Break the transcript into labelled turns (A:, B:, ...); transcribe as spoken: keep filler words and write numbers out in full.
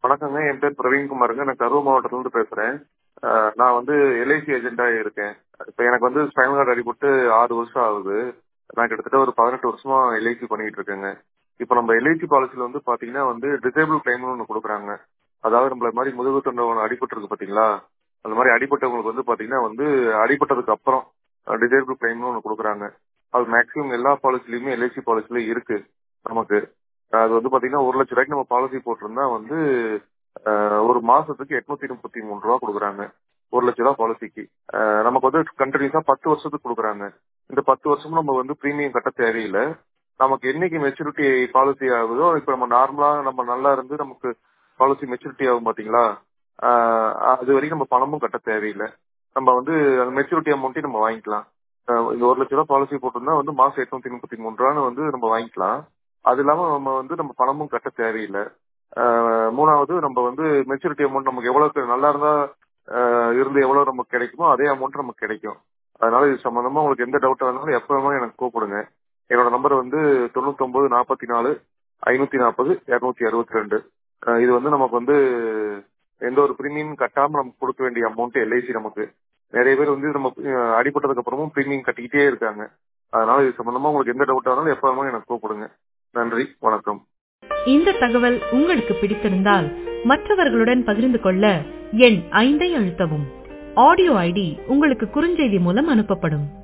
A: வணக்கங்க. என் பேர் பிரவீன்குமாருங்க. நான் கரூர் மாவட்டத்துல இருந்து பேசுறேன். அ நான் வந்து எல்ஐசி ஏஜென்ட்டா இருக்கேன். இப்ப எனக்கு வந்து ஸ்பைனல் கார்டு அடிபட்டு ஆறு வருஷம் ஆகுது. நான் கிட்டத்தட்ட ஒரு பதினெட்டு வருஷமா எல்ஐசி பண்ணிட்டு இருக்கேங்க. இப்ப நம்ம எல்ஐசி பாலிசில வந்து பாத்தீங்கன்னா வந்து டிசேபிள் கிளைம்னு ஒண்ணு குடுக்குறாங்க. அதாவது நம்மள மாரி முதுகு தண்டு ஒண்ணு அடிபட்டு இருக்கு பாத்தீங்களா? அந்த மாரி அடிபட்டவங்களுக்கு வந்து பாத்தீங்கன்னா வந்து அடிபட்டதுக்கு அப்புறம் டிசேபிள் கிளைம்னு ஒண்ணு குடுக்குறாங்க. அது மேக்ஸிமம் எல்லா பாலிசிலயுமே எல்ஐசி பாலிசில இருக்கு நமக்கு. அது வந்து பாத்தீங்கன்னா ஒரு லட்சம் ரூபாய்க்கு நம்ம பாலிசி போட்டிருந்தா வந்து அஹ், ஒரு மாசத்துக்கு எட்நூத்தி முப்பத்தி மூணு ரூபா கொடுக்குறாங்க. ஒரு லட்சம் ரூபாய் பாலிசிக்கு அஹ், நமக்கு வந்து கண்டினியூஸா பத்து வருஷத்துக்கு கொடுக்குறாங்க. இந்த பத்து வருஷமும் நம்ம வந்து பிரீமியம் கட்ட தேவையில்லை. நமக்கு என்னைக்கு மெச்சூரிட்டி பாலிசி ஆகுதோ, இப்ப நம்ம நார்மலா நம்ம நல்லா இருந்து நமக்கு பாலிசி மெச்சூரிட்டி ஆகும் பாத்தீங்களா, ஆஹ் அது வரைக்கும் நம்ம பணமும் கட்ட தேவையில்லை. நம்ம வந்து அந்த மெச்சூரிட்டி அமௌண்ட்டையும் நம்ம வாங்கிக்கலாம். அஹ் இந்த ஒரு லட்ச ரூபாய் பாலிசி போட்டிருந்தா வந்து மாசம் எட்நூத்தி முப்பத்தி மூணு ரூபான்னு வந்து நம்ம வாங்கிக்கலாம். அது இல்லாம நம்ம வந்து நம்ம பணமும் கட்ட தேவையில்லை. ஆஹ் மூணாவது, நம்ம வந்து மெச்சூரிட்டி அமௌண்ட் நமக்கு எவ்வளவு நல்லா இருந்தா ஆஹ் இருந்து எவ்வளவு நமக்கு கிடைக்குமோ அதே அமௌண்ட் நமக்கு கிடைக்கும். அதனால இது சம்பந்தமா உங்களுக்கு எந்த டவுட் இருந்தாலும் எப்ப வேணாலும் எனக்கு கூப்பிடுங்க. என்னோட நம்பர் வந்து தொண்ணூத்தி ஒன்பது நாற்பத்தி நாலு ஐநூத்தி நாற்பது இருநூத்தி அறுபத்தி ரெண்டு. இது வந்து நமக்கு வந்து எந்த ஒரு பிரீமியம் கட்டாம நமக்கு கொடுக்க வேண்டிய அமௌண்ட் எல்ஐசி நமக்கு. நிறைய பேர் வந்து நம்ம அஹ், அடிபட்டதுக்கு அப்புறமும் பிரீமியம் கட்டிக்கிட்டே இருக்காங்க. அதனால இது சம்பந்தமா உங்களுக்கு எந்த டவுட் இருந்தாலும் எப்ப வேணாலும் எனக்கு கூப்பிடுங்க. நன்றி, வணக்கம்.
B: இந்த தகவல் உங்களுக்கு பிடித்திருந்தால் மற்றவர்களுடன் பகிர்ந்து கொள்ள எண் ஐந்தை அழுத்தவும். ஆடியோ ஐடி உங்களுக்கு குறுஞ்செய்தி மூலம் அனுப்பப்படும்.